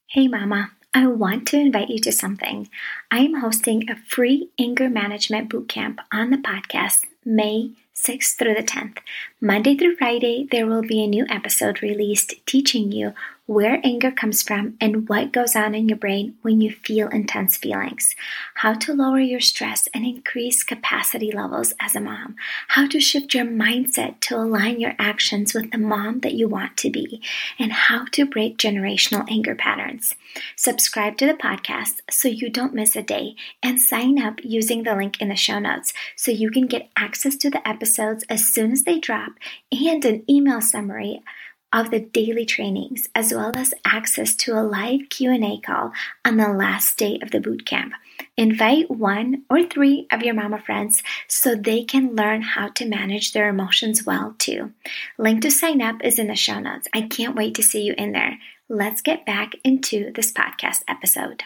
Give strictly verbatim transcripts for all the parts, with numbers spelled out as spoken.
Hey Mama, I want to invite you to something. I am hosting a free anger management bootcamp on the podcast May sixth through the tenth. Monday through Friday, there will be a new episode released teaching you where anger comes from and what goes on in your brain when you feel intense feelings, how to lower your stress and increase capacity levels as a mom, how to shift your mindset to align your actions with the mom that you want to be, and how to break generational anger patterns. Subscribe to the podcast so you don't miss a day, and sign up using the link in the show notes so you can get access to the episodes as soon as they drop and an email summary of the daily trainings, as well as access to a live Q and A call on the last day of the bootcamp. Invite one or three of your mama friends so they can learn how to manage their emotions well too. Link to sign up is in the show notes. I can't wait to see you in there. Let's get back into this podcast episode.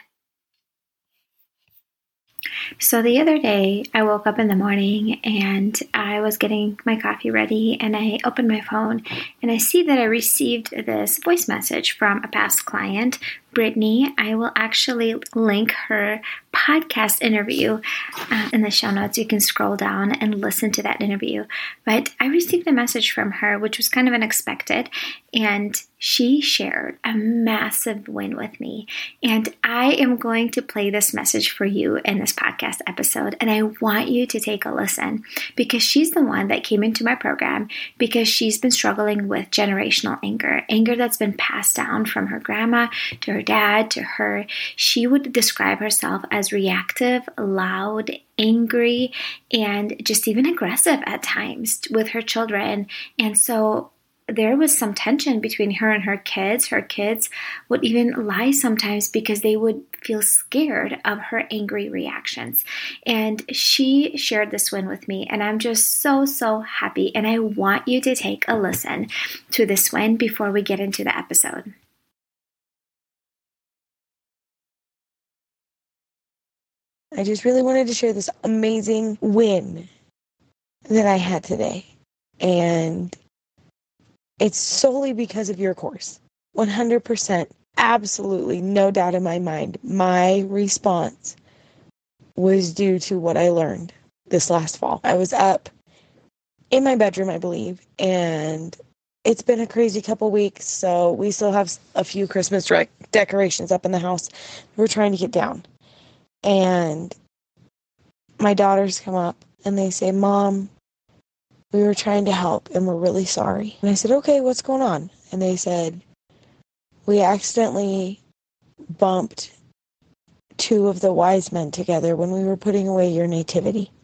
So the other day, I woke up in the morning and I was getting my coffee ready, and I opened my phone and I see that I received this voice message from a past client, Brittany. I will actually link her podcast interview uh, in the show notes. You can scroll down and listen to that interview. But I received a message from her, which was kind of unexpected, and she shared a massive win with me. And I am going to play this message for you in this podcast episode, and I want you to take a listen because she's the one that came into my program because she's been struggling with generational anger, anger that's been passed down from her grandma to her dad to her. She would describe herself as reactive, loud, angry, and just even aggressive at times with her children. And so there was some tension between her and her kids. Her kids would even lie sometimes because they would feel scared of her angry reactions. And she shared this win with me, and I'm just so, so happy. And I want you to take a listen to this win before we get into the episode. I just really wanted to share this amazing win that I had today. And it's solely because of your course. one hundred percent, absolutely, no doubt in my mind. My response was due to what I learned this last fall. I was up in my bedroom, I believe, and it's been a crazy couple weeks, so we still have a few Christmas re- decorations up in the house we're trying to get down. And my daughters come up and they say, "Mom, we were trying to help and we're really sorry." And I said, "Okay, what's going on?" And they said, "We accidentally bumped two of the wise men together when we were putting away your nativity."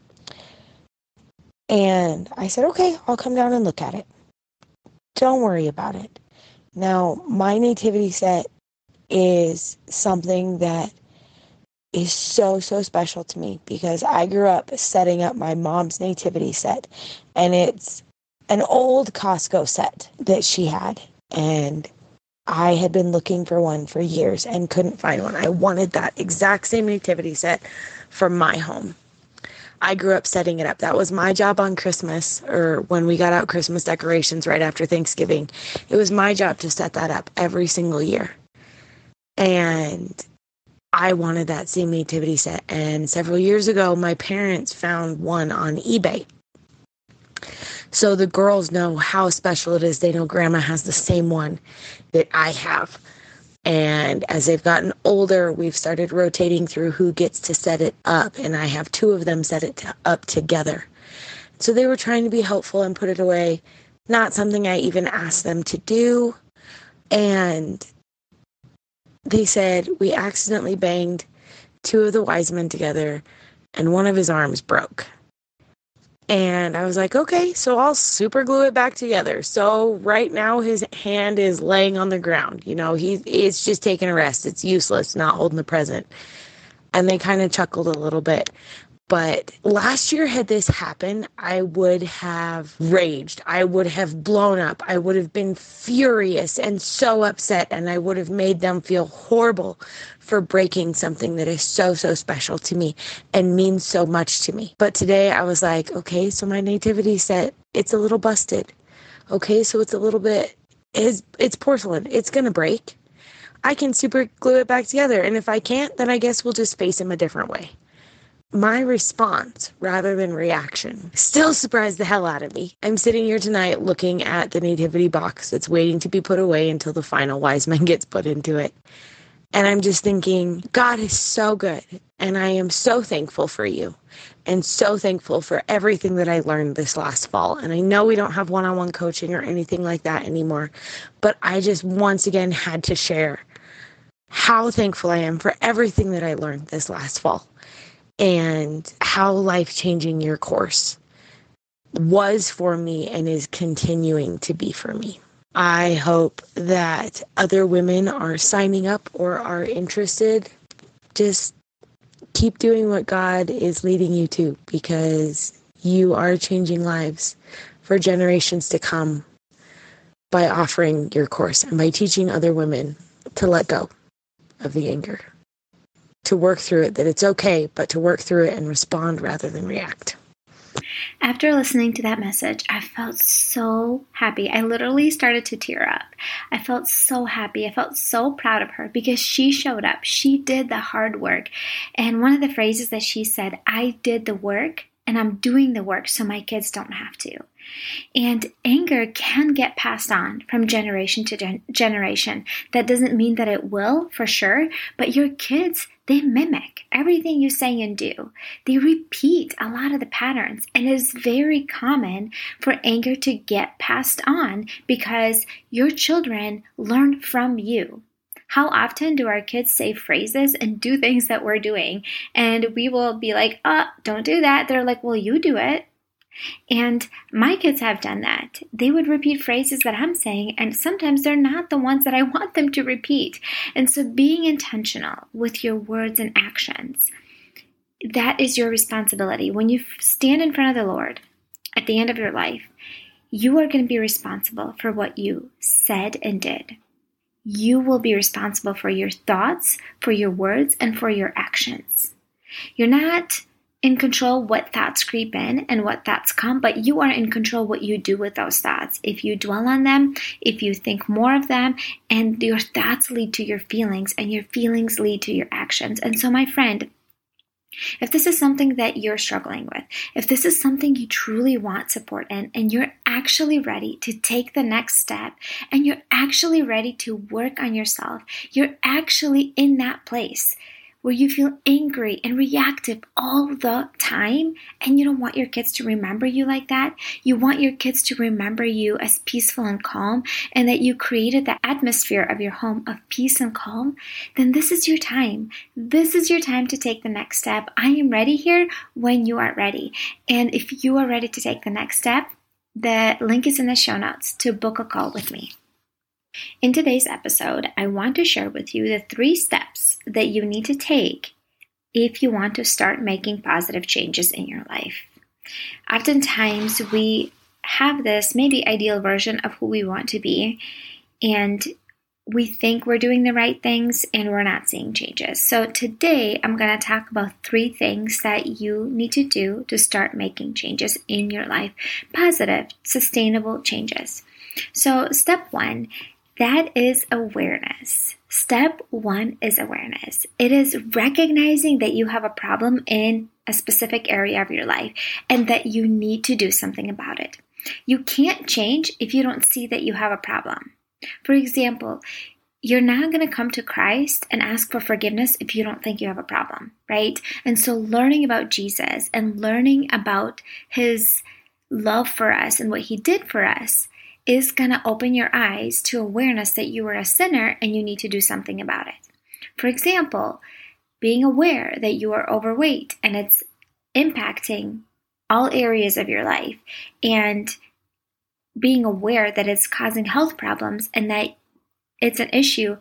And I said, "Okay, I'll come down and look at it. Don't worry about it." Now, my nativity set is something that is so, so special to me because I grew up setting up my mom's nativity set, and it's an old Costco set that she had, and I had been looking for one for years and couldn't find one. I wanted that exact same nativity set for my home. I grew up setting it up. That was my job on Christmas, or when we got out Christmas decorations right after Thanksgiving. It was my job to set that up every single year. And I wanted that same nativity set, and several years ago, my parents found one on eBay. So the girls know how special it is. They know Grandma has the same one that I have. And as they've gotten older, we've started rotating through who gets to set it up, and I have two of them set it to, up together. So they were trying to be helpful and put it away. Not something I even asked them to do. And they said, "We accidentally banged two of the wise men together and one of his arms broke." And I was like, okay, so I'll super glue it back together. So right now his hand is laying on the ground. You know, he it's just taking a rest. It's useless, not holding the present. And they kind of chuckled a little bit. But last year, had this happened, I would have raged. I would have blown up. I would have been furious and so upset, and I would have made them feel horrible for breaking something that is so, so special to me and means so much to me. But today I was like, okay, so my nativity set, it's a little busted. Okay, so it's a little bit, it's, it's porcelain. It's going to break. I can super glue it back together. And if I can't, then I guess we'll just face him a different way. My response, rather than reaction, still surprised the hell out of me. I'm sitting here tonight looking at the nativity box that's waiting to be put away until the final wise man gets put into it. And I'm just thinking, God is so good. And I am so thankful for you and so thankful for everything that I learned this last fall. And I know we don't have one-on-one coaching or anything like that anymore, but I just once again had to share how thankful I am for everything that I learned this last fall and how life-changing your course was for me and is continuing to be for me. I hope that other women are signing up or are interested. Just keep doing what God is leading you to, because you are changing lives for generations to come by offering your course and by teaching other women to let go of the anger, to work through it, that it's okay, but to work through it and respond rather than react. After listening to that message, I felt so happy. I literally started to tear up. I felt so happy. I felt so proud of her because she showed up. She did the hard work. And one of the phrases that she said, I did the work and I'm doing the work so my kids don't have to. And anger can get passed on from generation to gen- generation. That doesn't mean that it will, for sure, but your kids, they mimic everything you say and do. They repeat a lot of the patterns, and it is very common for anger to get passed on because your children learn from you. How often do our kids say phrases and do things that we're doing? And we will be like, oh, don't do that. They're like, well, you do it. And my kids have done that. They would repeat phrases that I'm saying, and sometimes they're not the ones that I want them to repeat. And so being intentional with your words and actions, that is your responsibility. When you stand in front of the Lord at the end of your life, you are going to be responsible for what you said and did. You will be responsible for your thoughts, for your words, and for your actions. You're not in control what thoughts creep in and what thoughts come, but you are in control what you do with those thoughts. If you dwell on them, if you think more of them, and your thoughts lead to your feelings, and your feelings lead to your actions. And so, my friend, if this is something that you're struggling with, if this is something you truly want support in, and you're actually ready to take the next step, and you're actually ready to work on yourself, you're actually in that place where you feel angry and reactive all the time, and you don't want your kids to remember you like that. You want your kids to remember you as peaceful and calm, and that you created the atmosphere of your home of peace and calm, then this is your time. This is your time to take the next step. I am ready here when you are ready. And if you are ready to take the next step, the link is in the show notes to book a call with me. In today's episode, I want to share with you the three steps that you need to take if you want to start making positive changes in your life. Oftentimes, we have this maybe ideal version of who we want to be, and we think we're doing the right things and we're not seeing changes. So today, I'm going to talk about three things that you need to do to start making changes in your life. Positive, sustainable changes. So step one, that is awareness. Step one is awareness. It is recognizing that you have a problem in a specific area of your life and that you need to do something about it. You can't change if you don't see that you have a problem. For example, you're not going to come to Christ and ask for forgiveness if you don't think you have a problem, right? And so learning about Jesus and learning about his love for us and what he did for us is going to open your eyes to awareness that you are a sinner and you need to do something about it. For example, being aware that you are overweight and it's impacting all areas of your life, and being aware that it's causing health problems and that it's an issue.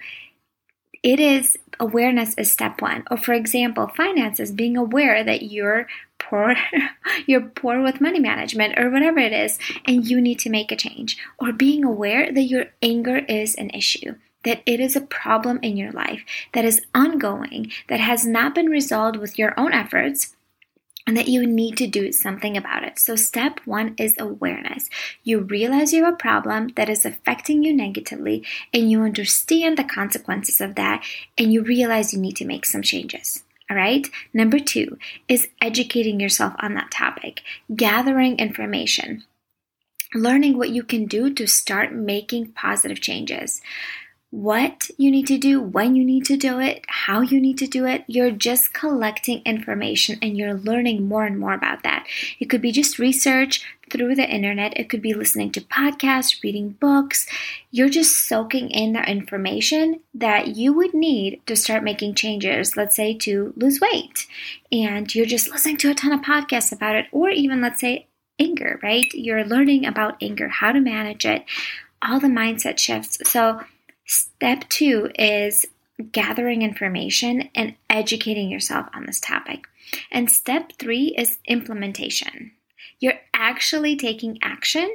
It is awareness is step one. Or for example, finances, being aware that you're poor, you're poor with money management or whatever it is, and you need to make a change. Or being aware that your anger is an issue, that it is a problem in your life that is ongoing, that has not been resolved with your own efforts, and that you need to do something about it. So step one is awareness. You realize you have a problem that is affecting you negatively, and you understand the consequences of that, and you realize you need to make some changes. All right. Number two is educating yourself on that topic, gathering information, learning what you can do to start making positive changes. What you need to do, when you need to do it, how you need to do it. You're just collecting information and you're learning more and more about that. It could be just research through the internet. It could be listening to podcasts, reading books. You're just soaking in the information that you would need to start making changes, let's say to lose weight. And you're just listening to a ton of podcasts about it, or even let's say anger, right? You're learning about anger, how to manage it, all the mindset shifts. So step two is gathering information and educating yourself on this topic. And step three is implementation. You're actually taking action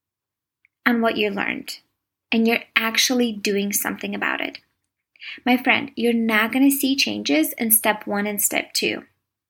on what you learned, and you're actually doing something about it. My friend, you're not going to see changes in step one and step two.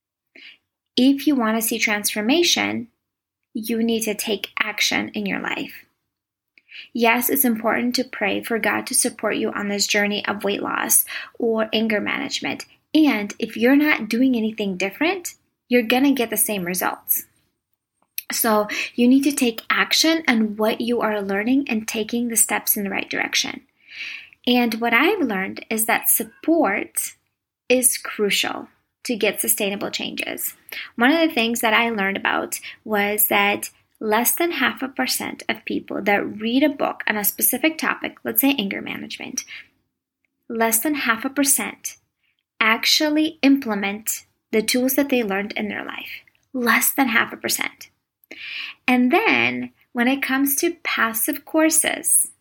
If you want to see transformation, you need to take action in your life. Yes, it's important to pray for God to support you on this journey of weight loss or anger management. And if you're not doing anything different, you're going to get the same results. So you need to take action on what you are learning and taking the steps in the right direction. And what I've learned is that support is crucial to get sustainable changes. One of the things that I learned about was that less than half a percent of people that read a book on a specific topic, let's say anger management, less than half a percent actually implement the tools that they learned in their life. Less than half a percent. And then when it comes to passive courses,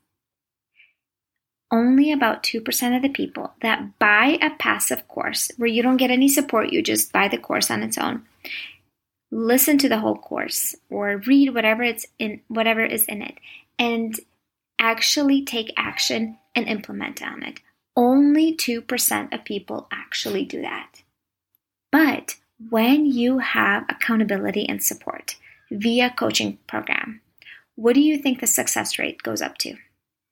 only about two percent of the people that buy a passive course where you don't get any support, you just buy the course on its own, listen to the whole course or read whatever it's in whatever is in it and actually take action and implement on it. Only two percent of people actually do that. But when you have accountability and support via coaching program, what do you think the success rate goes up to?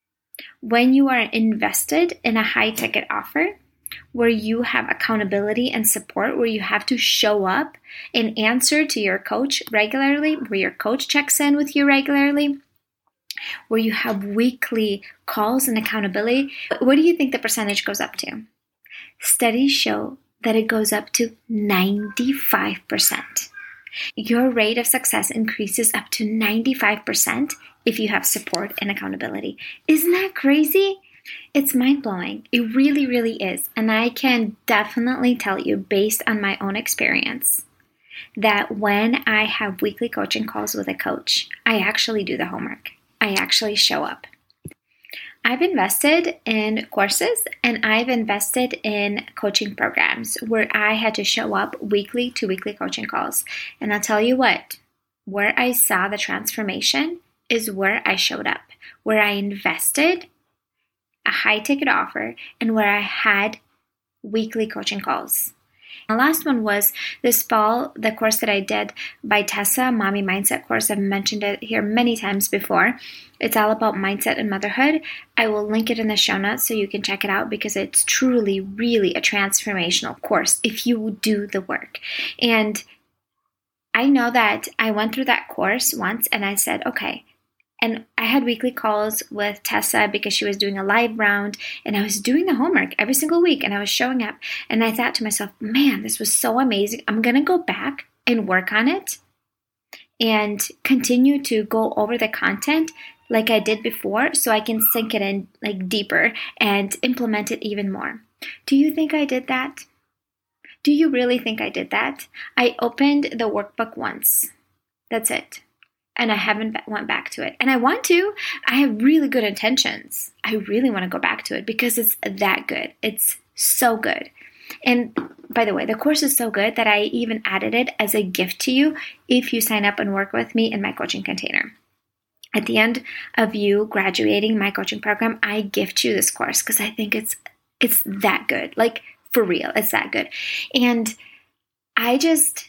When you are invested in a high ticket offer, where you have accountability and support, where you have to show up and answer to your coach regularly, where your coach checks in with you regularly, where you have weekly calls and accountability, what do you think the percentage goes up to? Studies show that it goes up to ninety-five percent. Your rate of success increases up to ninety-five percent if you have support and accountability. Isn't that crazy? It's mind-blowing. It really, really is. And I can definitely tell you, based on my own experience, that when I have weekly coaching calls with a coach, I actually do the homework. I actually show up. I've invested in courses and I've invested in coaching programs where I had to show up weekly to weekly coaching calls. And I'll tell you what, where I saw the transformation is where I showed up, where I invested a high ticket offer and where I had weekly coaching calls. The last one was this fall, the course that I did by Tessa, Mommy Mindset course. I've mentioned it here many times before. It's all about mindset and motherhood. I will link it in the show notes so you can check it out because it's truly, really a transformational course if you do the work. And I know that I went through that course once and I said, okay, and I had weekly calls with Tessa because she was doing a live round and I was doing the homework every single week and I was showing up. And I thought to myself, man, this was so amazing. I'm going to go back and work on it and continue to go over the content like I did before so I can sink it in like deeper and implement it even more. Do you think I did that? Do you really think I did that? I opened the workbook once. That's it. And I haven't went back to it. And I want to. I have really good intentions. I really want to go back to it because it's that good. It's so good. And by the way, the course is so good that I even added it as a gift to you if you sign up and work with me in my coaching container. At the end of you graduating my coaching program, I gift you this course because I think it's it's that good. Like, for real, it's that good. And I just...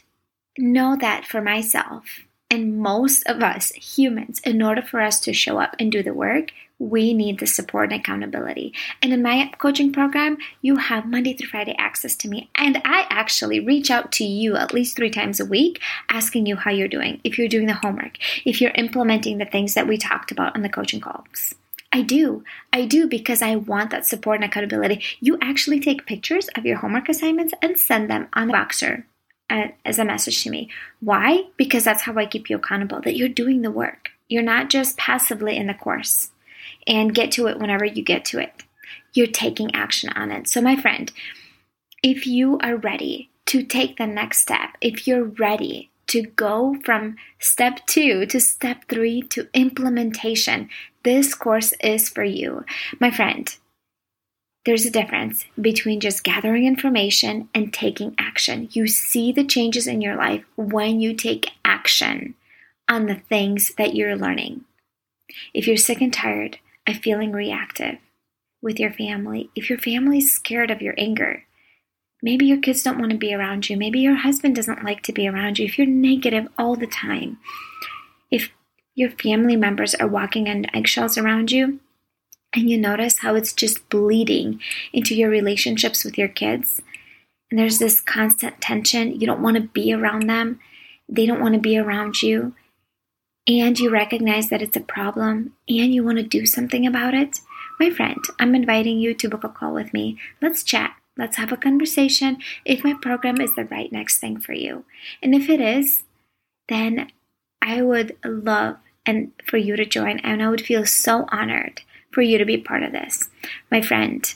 know that for myself and most of us humans, in order for us to show up and do the work, we need the support and accountability. And in my coaching program, you have Monday through Friday access to me. And I actually reach out to you at least three times a week, asking you how you're doing, if you're doing the homework, if you're implementing the things that we talked about on the coaching calls. I do. I do because I want that support and accountability. You actually take pictures of your homework assignments and send them on Voxer as a message to me. Why? Because that's how I keep you accountable, that you're doing the work. You're not just passively in the course and get to it whenever you get to it. You're taking action on it. So my friend, if you are ready to take the next step, if you're ready to go from step two to step three to implementation, this course is for you. My friend, there's a difference between just gathering information and taking action. You see the changes in your life when you take action on the things that you're learning. If you're sick and tired of feeling reactive with your family, if your family's scared of your anger, maybe your kids don't want to be around you, maybe your husband doesn't like to be around you, if you're negative all the time, if your family members are walking on eggshells around you, and you notice how it's just bleeding into your relationships with your kids, and there's this constant tension, you don't want to be around them, they don't want to be around you, and you recognize that it's a problem, and you want to do something about it, my friend, I'm inviting you to book a call with me. Let's chat. Let's have a conversation if my program is the right next thing for you. And if it is, then I would love and for you to join, and I would feel so honored for you to be part of this. My friend,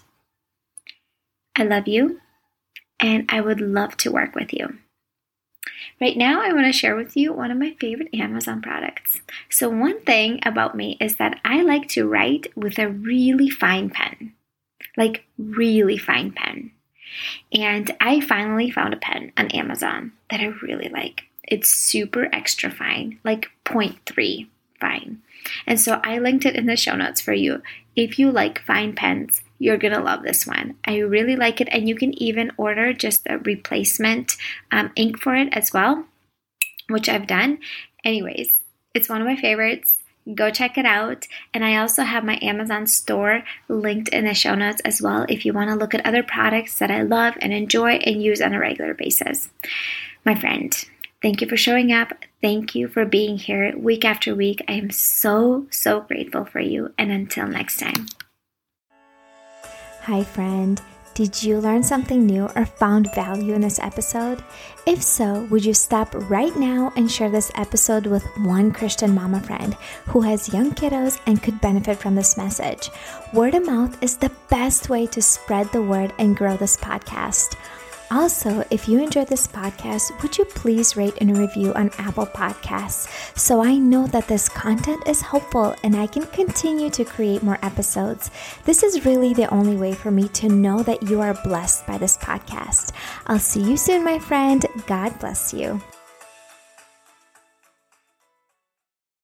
I love you, and I would love to work with you. Right now, I want to share with you one of my favorite Amazon products. So one thing about me is that I like to write with a really fine pen, like really fine pen. And I finally found a pen on Amazon that I really like. It's super extra fine, like zero point three fine. And so I linked it in the show notes for you. If you like fine pens, you're going to love this one. I really like it. And you can even order just a replacement um, ink for it as well, which I've done. Anyways, it's one of my favorites. Go check it out. And I also have my Amazon store linked in the show notes as well if you want to look at other products that I love and enjoy and use on a regular basis. My friend, thank you for showing up. Thank you for being here week after week. I am so, so grateful for you. And until next time. Hi, friend. Did you learn something new or found value in this episode? If so, would you stop right now and share this episode with one Christian mama friend who has young kiddos and could benefit from this message? Word of mouth is the best way to spread the word and grow this podcast. Also, if you enjoyed this podcast, would you please rate and review on Apple Podcasts so I know that this content is helpful and I can continue to create more episodes. This is really the only way for me to know that you are blessed by this podcast. I'll see you soon, my friend. God bless you.